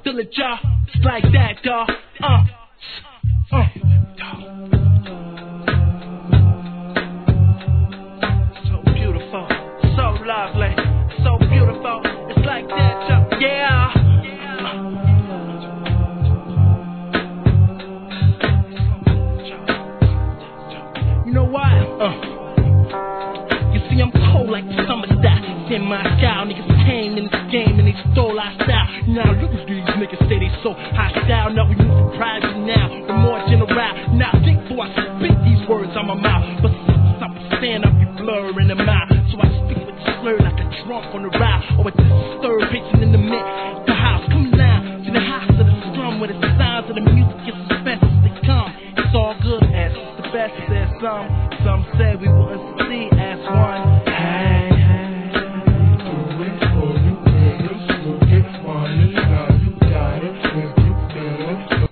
feel it, y'all. It's like that, dawg. So beautiful, so lovely, so beautiful. It's like that, y'all. Yeah. You know why? You see, I'm cold like the summer style. It's in my style. Niggas came in this game and they stole our style. Now look at these niggas say they so hostile. Now we move from private now, we're more general. Now think before I spit these words on my mouth. But since I stand up, you blurring them out. So I speak with slur like a drunk on the ride. Or with this